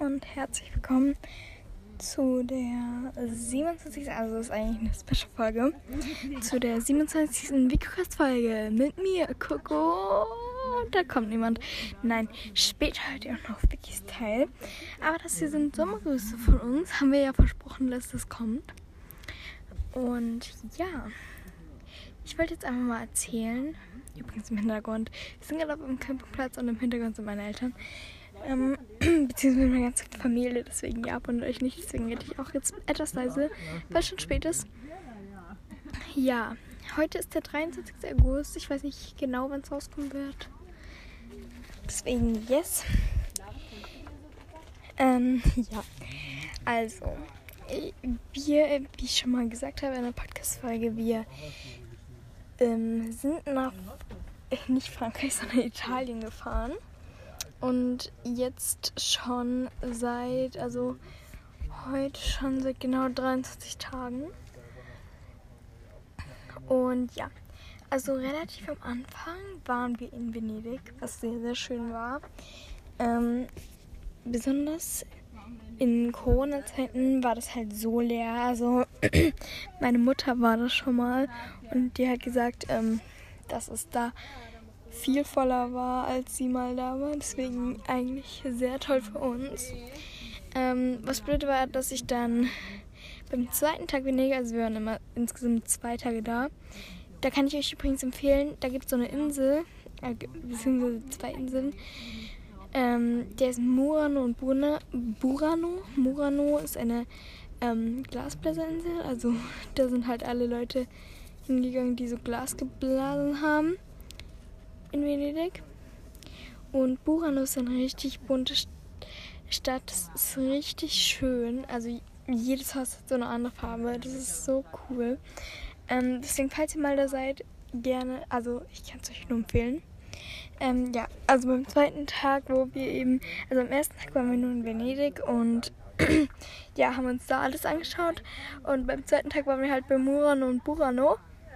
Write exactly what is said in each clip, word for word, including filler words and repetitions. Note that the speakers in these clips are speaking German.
und herzlich willkommen zu der siebenundzwanzigsten Also das ist eigentlich eine Special-Folge, zu der siebenundzwanzigsten Vicocast-Folge mit mir, Coco. Da kommt niemand. Nein, später hört ihr auch noch Vickys Teil. Aber das hier sind Sommergrüße von uns. Haben wir ja versprochen, dass das kommt. Und ja, ich wollte jetzt einfach mal erzählen. Übrigens im Hintergrund. Wir sind gerade auf dem Campingplatz und im Hintergrund sind meine Eltern. Ähm, beziehungsweise meine ganze Familie. Deswegen ja, wundert euch nicht. Deswegen rede ich auch jetzt etwas leise, weil es schon spät ist. Ja, heute ist der dreiundzwanzigste August. Ich weiß nicht genau, wann es rauskommen wird. Deswegen yes. Ähm, ja. Also, wir, wie ich schon mal gesagt habe in der Podcast-Folge, wir ähm, sind nach, nicht Frankreich, sondern Italien gefahren. Und jetzt schon seit, also heute schon seit genau dreiundzwanzig Tagen. Und ja, also relativ am Anfang waren wir in Venedig, was sehr, sehr schön war. Ähm, besonders in Corona-Zeiten war das halt so leer. Also meine Mutter war das schon mal und die hat gesagt, ähm, dass es da viel voller war, als sie mal da war. Deswegen eigentlich sehr toll für uns. Ähm, was blöd war, dass ich dann beim zweiten Tag Venedig, also wir waren immer insgesamt zwei Tage da, da kann ich euch übrigens empfehlen, da gibt es so eine Insel, äh, beziehungsweise zwei Inseln, ähm, der ist Murano und Burna, Burano. Murano ist eine ähm, Glasblaserinsel, also da sind halt alle Leute hingegangen, die so Glas geblasen haben in Venedig. Und Burano ist eine richtig bunte Stadt, das ist richtig schön, also jedes Haus hat so eine andere Farbe, das ist so cool. Ähm, deswegen, falls ihr mal da seid, gerne, also ich kann es euch nur empfehlen. Ähm, ja, also beim zweiten Tag, wo wir eben, also am ersten Tag waren wir nur in Venedig und ja, haben uns da alles angeschaut. Und beim zweiten Tag waren wir halt bei Murano und Burano.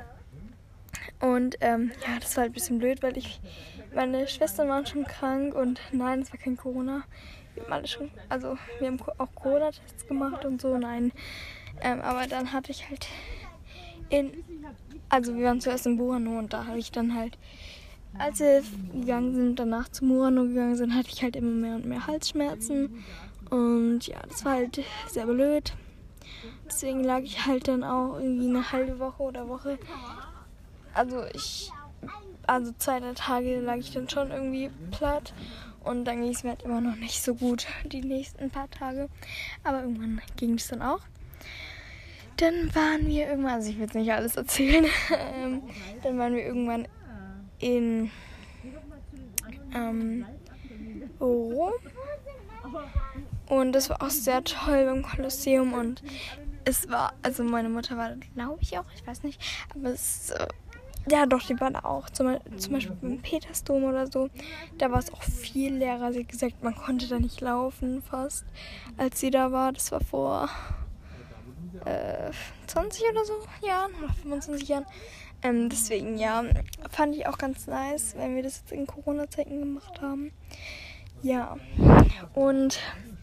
Und ähm, ja, das war halt ein bisschen blöd, weil ich, meine Schwestern waren schon krank und nein, es war kein Corona. Wir haben alle schon, also wir haben auch Corona-Tests gemacht und so, nein. Ähm, aber dann hatte ich halt in, also wir waren zuerst in Burano und da habe ich dann halt, als wir gegangen sind, danach zu Murano gegangen sind, hatte ich halt immer mehr und mehr Halsschmerzen. Und ja, das war halt sehr blöd. Deswegen lag ich halt dann auch irgendwie eine halbe Woche oder Woche. Also ich, also zwei, drei Tage lag ich dann schon irgendwie platt. Und dann ging es mir halt immer noch nicht so gut, die nächsten paar Tage. Aber irgendwann ging es dann auch. Dann waren wir irgendwann, also ich will jetzt nicht alles erzählen, ähm, dann waren wir irgendwann in ähm, Rom. Und das war auch sehr toll beim Kolosseum. Und es war, also meine Mutter war da, glaube ich auch, ich weiß nicht. Aber es, äh, ja doch, die war da auch. Zum, zum Beispiel beim Petersdom oder so. Da war es auch viel leerer. Sie hat gesagt, man konnte da nicht laufen fast, als sie da war. Das war vor äh, zwanzig oder so Jahren oder fünfundzwanzig Jahren. Ähm, deswegen, ja, fand ich auch ganz nice, wenn wir das jetzt in Corona-Zeiten gemacht haben. Ja, und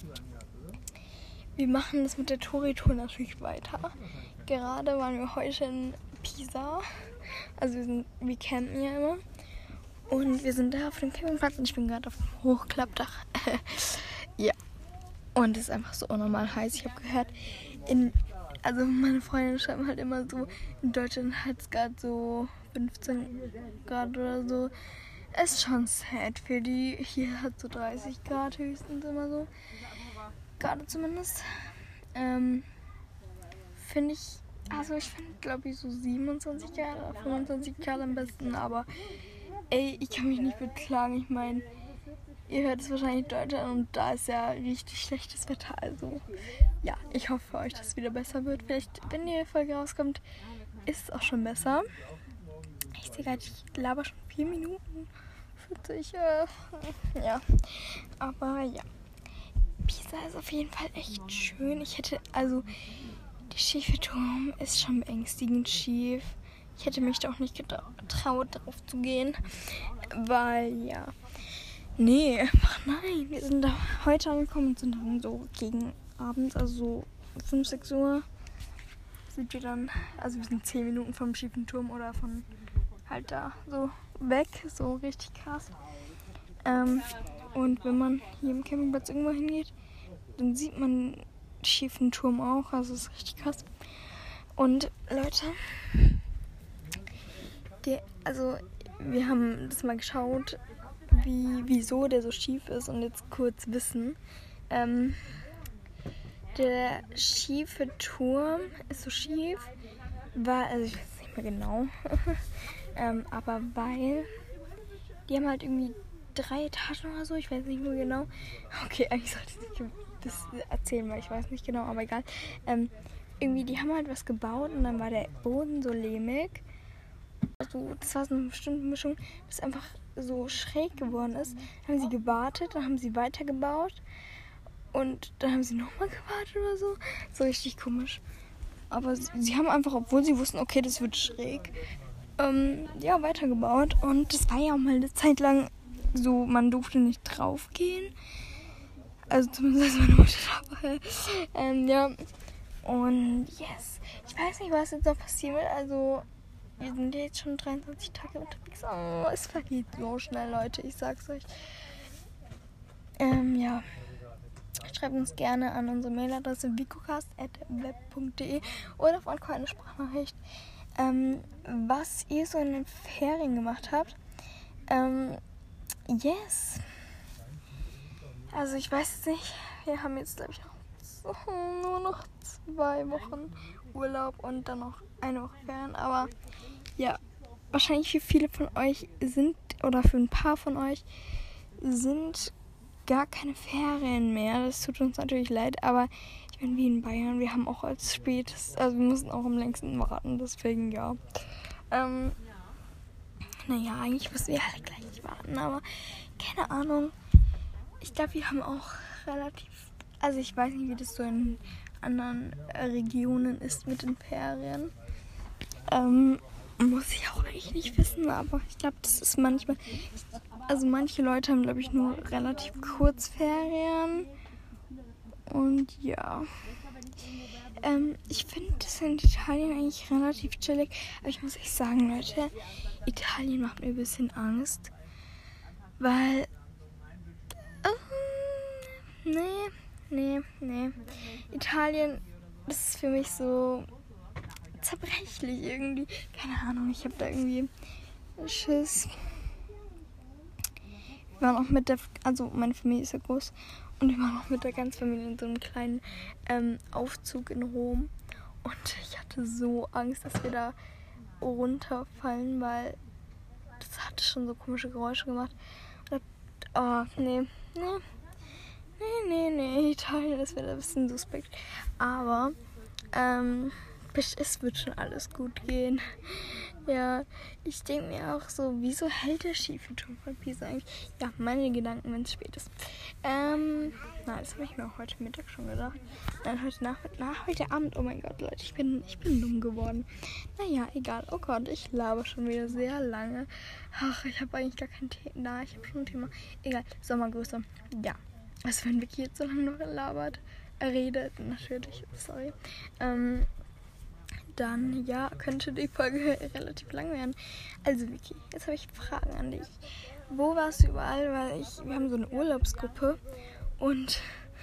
wir machen das mit der Touri-Tour natürlich weiter. Gerade waren wir heute in Pisa. Also wir, sind, wir campen ja immer. Und wir sind da auf dem Campingplatz und ich bin gerade auf dem Hochklappdach. Ja, und es ist einfach so unnormal heiß. Ich habe gehört, in Also meine Freunde schreiben halt immer so, in Deutschland hat es gerade so fünfzehn Grad oder so. Ist schon sad für die. Hier hat so dreißig Grad höchstens immer so. Gerade zumindest. Ähm, finde ich, also ich finde glaube ich so siebenundzwanzig Grad oder fünfundzwanzig Grad am besten. Aber ey, ich kann mich nicht beklagen. Ich meine, ihr hört es wahrscheinlich in Deutschland und da ist ja richtig schlechtes Wetter. Also ja, ich hoffe für euch, dass es wieder besser wird. Vielleicht, wenn die Folge rauskommt, ist es auch schon besser. Ich sehe gerade, ich laber schon vier Minuten. vierzig, äh, ja. Aber ja. Pisa ist auf jeden Fall echt schön. Ich hätte, also, der schiefe Turm ist schon beängstigend schief. Ich hätte mich doch nicht getraut, darauf zu gehen. Weil, ja, Nee, ach nein, wir sind da heute angekommen und sind dann so gegen Abend, also so fünf, sechs Uhr sind wir dann, also wir sind zehn Minuten vom schiefen Turm oder von halt da so weg, so richtig krass. Ähm, und wenn man hier im Campingplatz irgendwo hingeht, dann sieht man den schiefen Turm auch, also es ist richtig krass. Und Leute, die, also wir haben das mal geschaut, wie, wieso der so schief ist und jetzt kurz wissen. Ähm, der schiefe Turm ist so schief, weil, also ich weiß nicht mehr genau, ähm, aber weil die haben halt irgendwie drei Etagen oder so, ich weiß nicht mehr genau. Okay, eigentlich sollte ich nicht das erzählen, weil ich weiß nicht genau, aber egal. Ähm, irgendwie, die haben halt was gebaut und dann war der Boden so lehmig. Also, das war so eine bestimmte Mischung, das einfach so schräg geworden ist. Dann haben sie gewartet, dann haben sie weitergebaut und dann haben sie nochmal gewartet oder so. So richtig komisch. Aber sie, sie haben einfach, obwohl sie wussten, okay, das wird schräg, ähm, ja, weitergebaut. Und das war ja auch mal eine Zeit lang so, man durfte nicht draufgehen. Also zumindest meine Mutter dabei. ähm, ja. Und yes. Ich weiß nicht, was jetzt noch passieren wird. Also, wir sind jetzt schon dreiundzwanzig Tage unterwegs. Oh, es vergeht so schnell, Leute. Ich sag's euch. Ähm, ja. Schreibt uns gerne an unsere Mailadresse vicocast at web punkt de oder auf einfach eine Sprachnachricht, ähm, was ihr so in den Ferien gemacht habt. Ähm, yes. Also ich weiß es nicht. Wir haben jetzt, glaube ich, noch so, nur noch zwei Wochen Urlaub und dann noch eine Woche Ferien. Aber ja, wahrscheinlich für viele von euch sind, oder für ein paar von euch sind gar keine Ferien mehr. Das tut uns natürlich leid, aber ich bin wie in Bayern. Wir haben auch als spätes, also wir mussten auch am längsten warten, deswegen ja. Ähm, naja, eigentlich müssen wir halt gleich nicht warten, aber keine Ahnung. Ich glaube, wir haben auch relativ, also ich weiß nicht, wie das so in anderen Regionen ist mit den Ferien. Ähm, muss ich auch eigentlich nicht wissen, aber ich glaube, das ist manchmal, also manche Leute haben, glaube ich, nur relativ kurz Ferien. Und ja, ähm, ich finde das in Italien eigentlich relativ chillig. Aber ich muss echt sagen, Leute, Italien macht mir ein bisschen Angst. Weil, ähm, nee, nee, nee. Italien, das ist für mich so zerbrechlich irgendwie. Keine Ahnung, ich habe da irgendwie Schiss. Wir waren auch mit der, also meine Familie ist ja groß und wir waren auch mit der ganzen Familie in so einem kleinen ähm, Aufzug in Rom und ich hatte so Angst, dass wir da runterfallen, weil das hatte schon so komische Geräusche gemacht. Und, oh, nee, nee, nee, nee, nee, Italien ist wieder ein bisschen suspekt, aber ähm, es wird schon alles gut gehen. Ja, ich denke mir auch so, wieso hält der schiefe Turm von Pisa eigentlich? Ja, meine Gedanken, wenn es spät ist. Ähm, na, das habe ich mir auch heute Mittag schon gedacht. Nein, heute Nachmittag, na, heute Abend, oh mein Gott, Leute, ich bin, ich bin dumm geworden. Naja, egal, oh Gott, ich laber schon wieder sehr lange. Ach, ich habe eigentlich gar kein Thema, ich habe schon ein Thema. Egal, Sommergröße, ja. Also wenn Vicky jetzt so lange noch labert, redet, natürlich, sorry, ähm, dann, ja, könnte die Folge relativ lang werden. Also, Vicky, jetzt habe ich Fragen an dich. Wo warst du überall? Weil ich, wir haben so eine Urlaubsgruppe und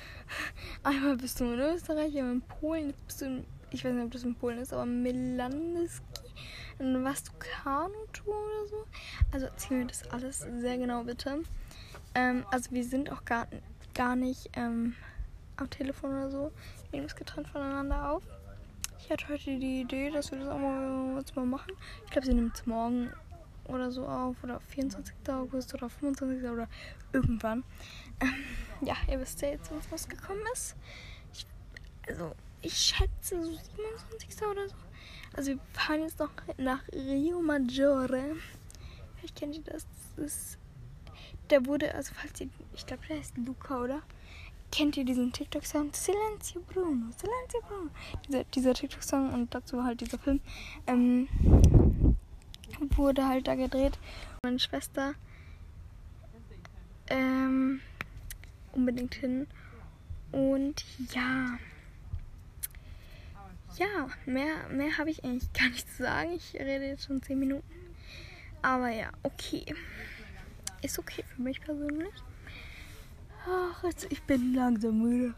einmal bist du in Österreich, einmal in Polen, jetzt bist du in, ich weiß nicht, ob das in Polen ist, aber Milanowski. Dann warst du Kanutour oder so. Also, erzähl mir das alles sehr genau, bitte. Ähm, also, wir sind auch gar, gar nicht ähm, am Telefon oder so. Wir nehmen es getrennt voneinander auf. Ich hatte heute die Idee, dass wir das auch mal, jetzt mal machen. Ich glaube, sie nimmt es morgen oder so auf. Oder vierundzwanzigsten August oder fünfundzwanzigsten oder irgendwann. Ähm, ja, ihr wisst ja jetzt, was rausgekommen ist. Ich, also, ich schätze so siebenundzwanzigsten oder so. Also, wir fahren jetzt noch nach Rio Maggiore. Vielleicht kennt ihr das. Das ist, der wurde, also falls ihr, ich glaube, der heißt Luca, oder? Kennt ihr diesen TikTok-Song? Silenzio Bruno, Silenzio Bruno. Dieser, dieser TikTok-Song und dazu halt dieser Film ähm, wurde halt da gedreht. Meine Schwester ähm, unbedingt hin. Und ja, ja, mehr, mehr habe ich eigentlich gar nicht zu sagen. Ich rede jetzt schon zehn Minuten. Aber ja, okay. Ist okay für mich persönlich. Ach, jetzt, ich bin langsam müde.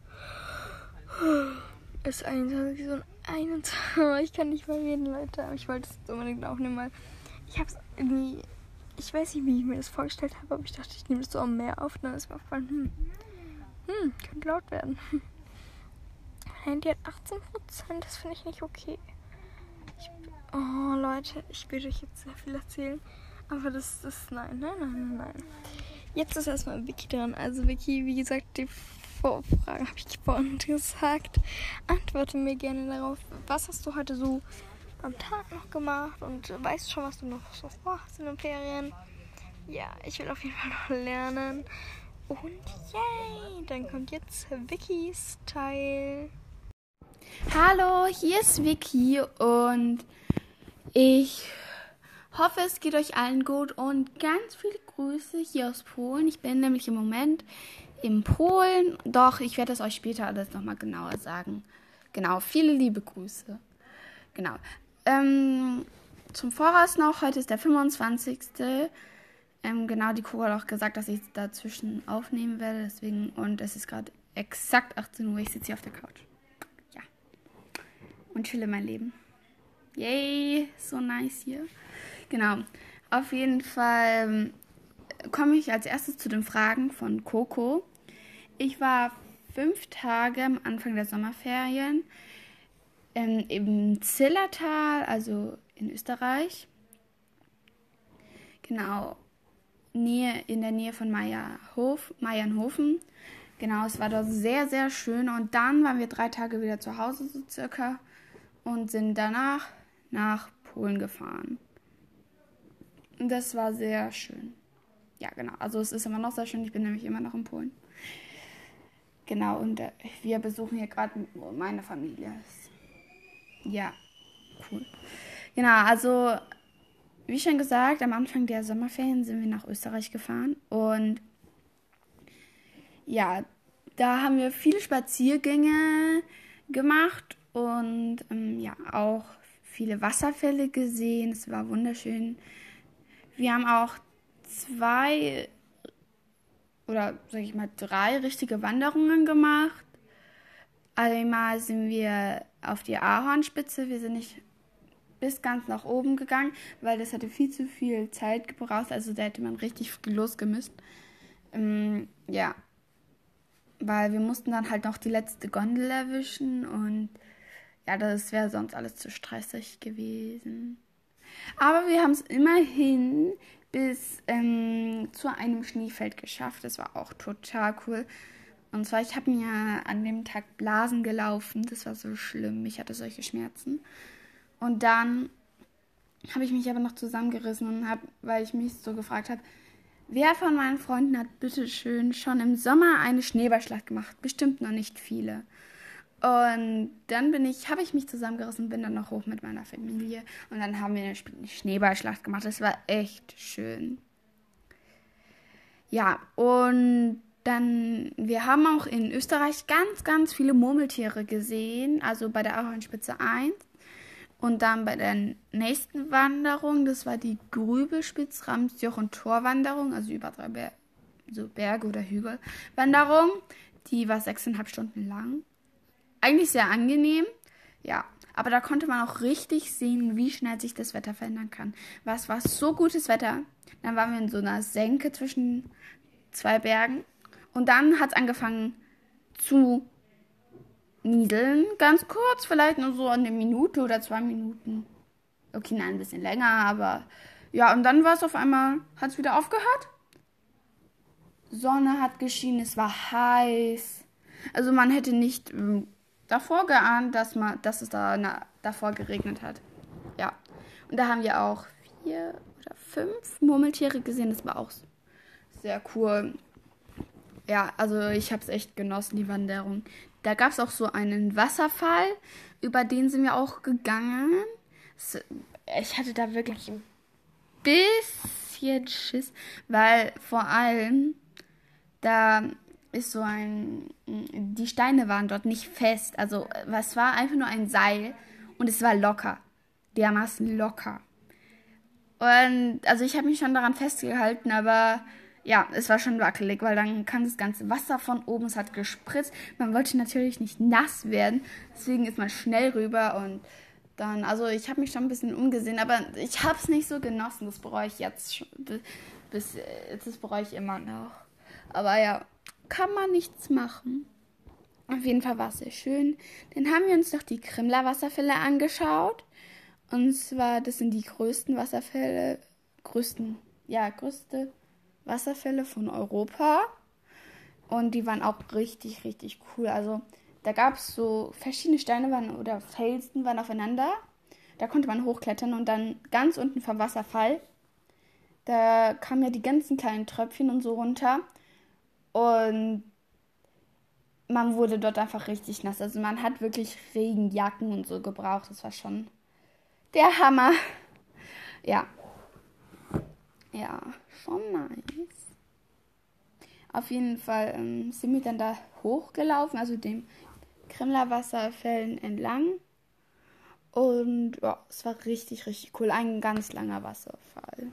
Es ist einundzwanzig und einundzwanzig. Ich kann nicht mehr reden, Leute. Aber ich wollte es unbedingt aufnehmen, weil ich habe es irgendwie... Ich weiß nicht, wie ich mir das vorgestellt habe, aber ich dachte, ich nehme das so am Meer auf. Und dann ist mir aufgefallen, hm, hm, könnte laut werden. Mein Handy hat achtzehn Prozent, das finde ich nicht okay. Ich, oh, Leute, ich will euch jetzt sehr viel erzählen. Aber das ist, nein, nein, nein, nein, nein. Jetzt ist erstmal Vicky dran. Also Vicky, wie gesagt, die Vorfrage habe ich vorhin gesagt. Antworte mir gerne darauf. Was hast du heute so am Tag noch gemacht? Und weißt schon, was du noch so vorhast in den Ferien? Ja, ich will auf jeden Fall noch lernen. Und yay, dann kommt jetzt Vickys Teil. Hallo, hier ist Vicky und ich hoffe, es geht euch allen gut und ganz viele Grüße hier aus Polen. Ich bin nämlich im Moment in Polen, doch ich werde es euch später alles nochmal genauer sagen. Genau, viele liebe Grüße. Genau. Ähm, zum Voraus noch, heute ist der fünfundzwanzigste Ähm, genau, die Cora hat auch gesagt, dass ich dazwischen aufnehmen werde, deswegen, und es ist gerade exakt achtzehn Uhr, ich sitze hier auf der Couch. Ja. Und chille mein Leben. Yay, so nice hier. Genau, auf jeden Fall komme ich als erstes zu den Fragen von Coco. Ich war fünf Tage am Anfang der Sommerferien ähm, im Zillertal, also in Österreich. Genau, Nähe, in der Nähe von Meierhof, Meiernhofen. Genau, es war dort sehr, sehr schön. Und dann waren wir drei Tage wieder zu Hause, so circa, und sind danach nach Polen gefahren. Und das war sehr schön. Ja, genau. Also es ist immer noch sehr schön. Ich bin nämlich immer noch in Polen. Genau, und äh, wir besuchen hier gerade meine Familie. Ja, cool. Genau, also wie schon gesagt, am Anfang der Sommerferien sind wir nach Österreich gefahren. Und ja, da haben wir viele Spaziergänge gemacht und ähm, ja, auch viele Wasserfälle gesehen. Es war wunderschön. Wir haben auch zwei oder sag ich mal drei richtige Wanderungen gemacht. Einmal sind wir auf die Ahornspitze. Wir sind nicht bis ganz nach oben gegangen, weil das hatte viel zu viel Zeit gebraucht. Also da hätte man richtig früh losgemüsst. Ähm, ja, weil wir mussten dann halt noch die letzte Gondel erwischen und ja, das wäre sonst alles zu stressig gewesen. Aber wir haben es immerhin bis ähm, zu einem Schneefeld geschafft. Das war auch total cool. Und zwar, ich habe mir an dem Tag Blasen gelaufen. Das war so schlimm. Ich hatte solche Schmerzen. Und dann habe ich mich aber noch zusammengerissen und habe, weil ich mich so gefragt habe, wer von meinen Freunden hat bitteschön schon im Sommer eine Schneeballschlacht gemacht? Bestimmt noch nicht viele. Und dann bin ich, habe ich mich zusammengerissen und bin dann noch hoch mit meiner Familie. Und dann haben wir eine Schneeballschlacht gemacht. Das war echt schön. Ja, und dann, wir haben auch in Österreich ganz, ganz viele Murmeltiere gesehen. Also bei der Ahornspitze eins. Und dann bei der nächsten Wanderung, das war die Grübelspitz, Ramsjoch und Torwanderung, also über drei Ber- so Berge- oder Hügelwanderung. Die war sechseinhalb Stunden lang. Eigentlich sehr angenehm, ja. Aber da konnte man auch richtig sehen, wie schnell sich das Wetter verändern kann. Was war so gutes Wetter? Dann waren wir in so einer Senke zwischen zwei Bergen. Und dann hat es angefangen zu nieseln, ganz kurz, vielleicht nur so eine Minute oder zwei Minuten. Okay, nein, ein bisschen länger, aber ja, und dann war es auf einmal, hat es wieder aufgehört. Sonne hat geschienen, es war heiß. Also man hätte nicht ähm, davor geahnt, dass, man, dass es da na, davor geregnet hat. Ja, und da haben wir auch vier oder fünf Murmeltiere gesehen, das war auch sehr cool. Ja, also ich habe es echt genossen, die Wanderung. Da gab es auch so einen Wasserfall, über den sind wir auch gegangen. Ich hatte da wirklich ein bisschen Schiss, weil vor allem Da ist so ein, die Steine waren dort nicht fest, also es war einfach nur ein Seil und es war locker, dermaßen locker. Und also ich habe mich schon daran festgehalten, aber ja, es war schon wackelig, weil dann kam das ganze Wasser von oben, es hat gespritzt. Man wollte natürlich nicht nass werden, deswegen ist man schnell rüber und dann, also ich habe mich schon ein bisschen umgesehen, aber ich habe es nicht so genossen, das bereue ich jetzt schon, bis, das bereue ich immer noch. Aber ja, kann man nichts machen. Auf jeden Fall war es sehr schön. Dann haben wir uns noch die Krimla-Wasserfälle angeschaut. Und zwar, das sind die größten Wasserfälle, größten, ja, größte Wasserfälle von Europa. Und die waren auch richtig, richtig cool. Also da gab es so verschiedene Steine waren, oder Felsen waren aufeinander. Da konnte man hochklettern und dann ganz unten vom Wasserfall, da kamen ja die ganzen kleinen Tröpfchen und so runter. Und man wurde dort einfach richtig nass. Also man hat wirklich Regenjacken und so gebraucht. Das war schon der Hammer. Ja. Ja, schon nice. Auf jeden Fall ähm, sind wir dann da hochgelaufen, also dem Krimla-Wasserfällen entlang. Und ja, es war richtig, richtig cool. Ein ganz langer Wasserfall.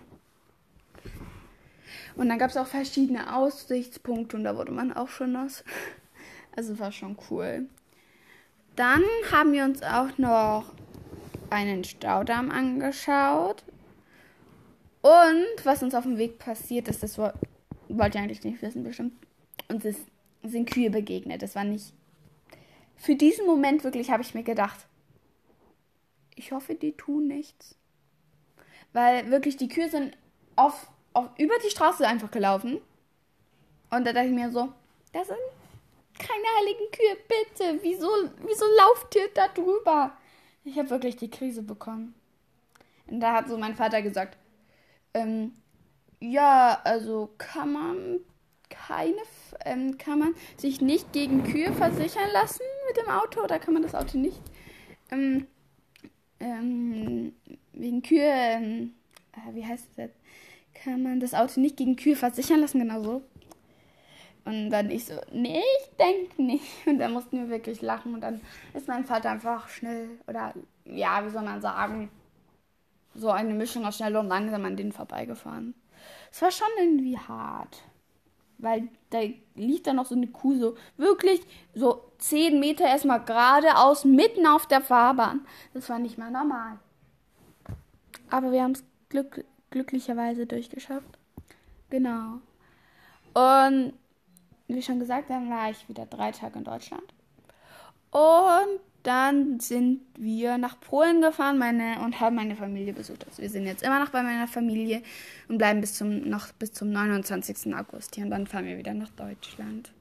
Und dann gab es auch verschiedene Aussichtspunkte und da wurde man auch schon nass. Also war schon cool. Dann haben wir uns auch noch einen Staudamm angeschaut. Und was uns auf dem Weg passiert ist, das wollt ihr eigentlich nicht wissen bestimmt. Uns ist, sind Kühe begegnet. Das war nicht... Für diesen Moment wirklich habe ich mir gedacht, ich hoffe, die tun nichts. Weil wirklich die Kühe sind auf, auf, über die Straße einfach gelaufen. Und da dachte ich mir so, das sind keine heiligen Kühe, bitte. Wieso, wieso lauft ihr da drüber? Ich habe wirklich die Krise bekommen. Und da hat so mein Vater gesagt, ähm, ja, also kann man keine, ähm, kann man sich nicht gegen Kühe versichern lassen mit dem Auto oder kann man das Auto nicht ähm, ähm, wegen Kühe, ähm, wie heißt das jetzt? Kann man das Auto nicht gegen Kühe versichern lassen, genau so. Und dann ich so, nee, ich denke nicht. Und dann mussten wir wirklich lachen und dann ist mein Vater einfach schnell, oder ja, wie soll man sagen, so eine Mischung aus schnell und langsam an denen vorbeigefahren. Es war schon irgendwie hart. Weil da liegt dann noch so eine Kuh so wirklich so zehn Meter erstmal geradeaus mitten auf der Fahrbahn. Das war nicht mal normal. Aber wir haben es glück, glücklicherweise durchgeschafft. Genau. Und wie schon gesagt, dann war ich wieder drei Tage in Deutschland. Und dann sind wir nach Polen gefahren meine, und haben meine Familie besucht. Also wir sind jetzt immer noch bei meiner Familie und bleiben bis zum, noch bis zum neunundzwanzigsten August hier. Und dann fahren wir wieder nach Deutschland.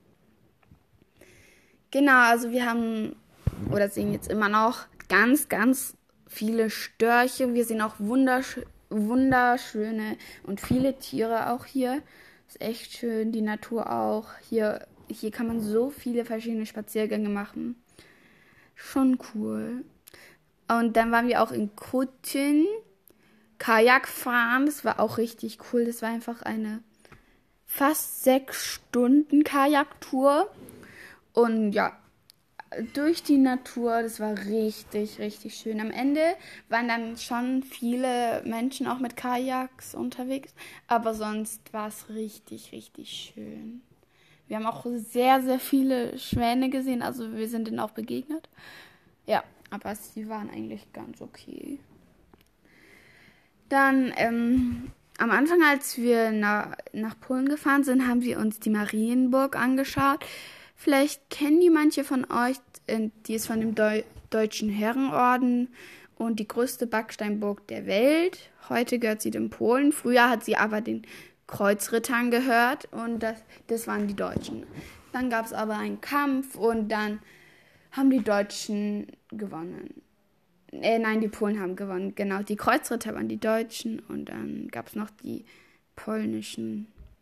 Genau, also wir haben, oder sehen jetzt immer noch ganz, ganz viele Störche. Wir sehen auch wundersch- wunderschöne und viele Tiere auch hier. Ist echt schön, die Natur auch. Hier, hier kann man so viele verschiedene Spaziergänge machen. Schon cool. Und dann waren wir auch in Kutyn, Kajak fahren. Das war auch richtig cool. Das war einfach eine fast sechs Stunden Kajaktour. Und ja, durch die Natur, das war richtig, richtig schön. Am Ende waren dann schon viele Menschen auch mit Kajaks unterwegs. Aber sonst war es richtig, richtig schön. Wir haben auch sehr, sehr viele Schwäne gesehen, also wir sind denen auch begegnet. Ja, aber sie waren eigentlich ganz okay. Dann, ähm, am Anfang, als wir nach, nach Polen gefahren sind, haben wir uns die Marienburg angeschaut. Vielleicht kennen die manche von euch, die ist von dem Deu- Deutschen Herrenorden und die größte Backsteinburg der Welt. Heute gehört sie den Polen, früher hat sie aber den Kreuzrittern gehört und das, das waren die Deutschen. Dann gab es aber einen Kampf und dann haben die Deutschen gewonnen. Äh, nein, die Polen haben gewonnen, genau. Die Kreuzritter waren die Deutschen und dann gab es noch die polnischen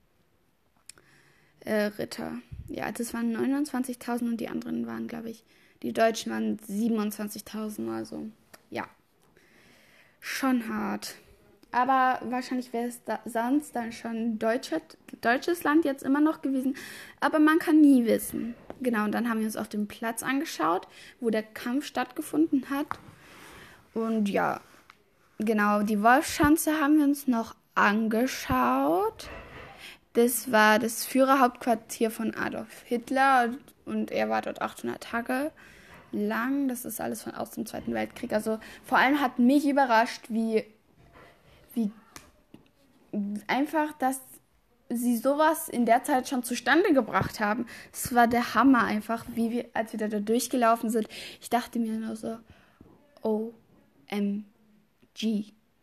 äh, Ritter. Ja, das waren neunundzwanzigtausend und die anderen waren, glaube ich, die Deutschen waren siebenundzwanzigtausend, also ja, schon hart. aber wahrscheinlich wäre es da sonst dann schon deutsche, deutsches Land jetzt immer noch gewesen. Aber man kann nie wissen. Genau, und dann haben wir uns auf dem Platz angeschaut, wo der Kampf stattgefunden hat. Und ja, genau, die Wolfschanze haben wir uns noch angeschaut. Das war das Führerhauptquartier von Adolf Hitler und er war dort achthundert Tage lang. Das ist alles von aus dem Zweiten Weltkrieg. Also vor allem hat mich überrascht, wie, wie einfach, dass sie sowas in der Zeit schon zustande gebracht haben. Es war der Hammer einfach, wie wir, als wir da durchgelaufen sind. Ich dachte mir nur so, O M G.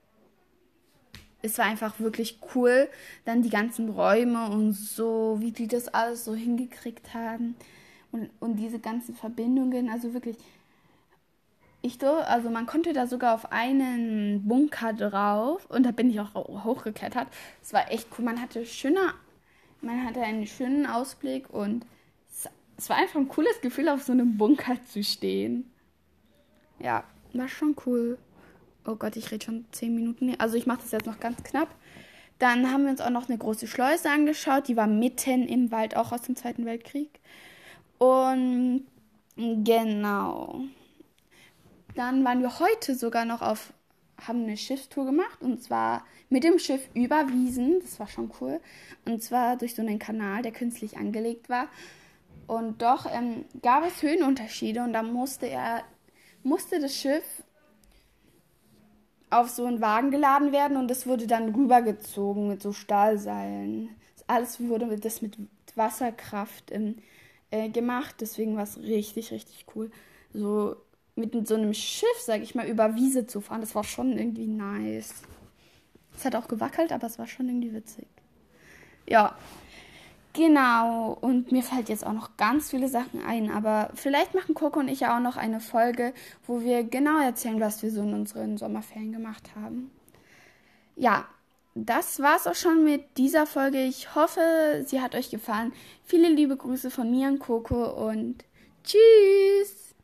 Es war einfach wirklich cool. Dann die ganzen Räume und so, wie die das alles so hingekriegt haben. Und, und diese ganzen Verbindungen, also wirklich, ich so, also man konnte da sogar auf einen Bunker drauf und da bin ich auch hochgeklettert. Es war echt cool. Man hatte schöner, man hatte einen schönen Ausblick und es, es war einfach ein cooles Gefühl, auf so einem Bunker zu stehen. Ja, war schon cool. Oh Gott, ich rede schon zehn Minuten. Also ich mache das jetzt noch ganz knapp. Dann haben wir uns auch noch eine große Schleuse angeschaut. Die war mitten im Wald, auch aus dem Zweiten Weltkrieg. Und genau. Dann waren wir heute sogar noch auf, haben eine Schiffstour gemacht. Und zwar mit dem Schiff über Wiesen. Das war schon cool. Und zwar durch so einen Kanal, der künstlich angelegt war. Und doch ähm, gab es Höhenunterschiede. Und da musste er, musste das Schiff auf so einen Wagen geladen werden und das wurde dann rübergezogen mit so Stahlseilen. Alles wurde mit, das mit Wasserkraft ähm, äh, gemacht, deswegen war es richtig, richtig cool. So mit so einem Schiff, sag ich mal, über Wiese zu fahren, das war schon irgendwie nice. Es hat auch gewackelt, aber es war schon irgendwie witzig. Ja, genau. Und mir fällt jetzt auch noch ganz viele Sachen ein, aber vielleicht machen Coco und ich ja auch noch eine Folge, wo wir genau erzählen, was wir so in unseren Sommerferien gemacht haben. Ja, das war's auch schon mit dieser Folge. Ich hoffe, sie hat euch gefallen. Viele liebe Grüße von mir und Coco und tschüss!